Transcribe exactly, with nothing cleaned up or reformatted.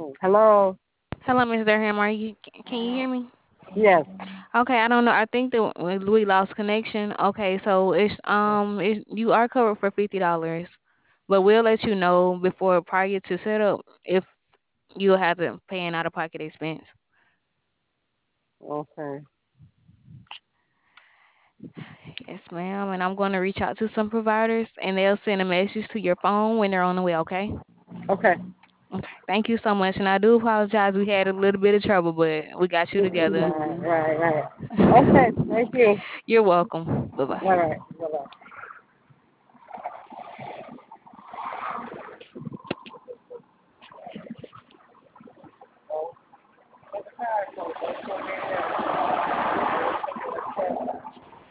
Hello. Hello, Miss Durham. Are you? Can you hear me? Yes. Okay, I don't know. I think that we we lost connection. Okay, so it's um, it's, you are covered for fifty dollars, but we'll let you know before prior to setup if you'll have to pay an out of pocket expense. Okay. Yes, ma'am. And I'm going to reach out to some providers, and they'll send a message to your phone when they're on the way. Okay. Okay. Okay. Thank you so much, and I do apologize. We had a little bit of trouble, but we got you together. Right, right, right. Okay. Thank you. You're welcome. Bye bye. All right.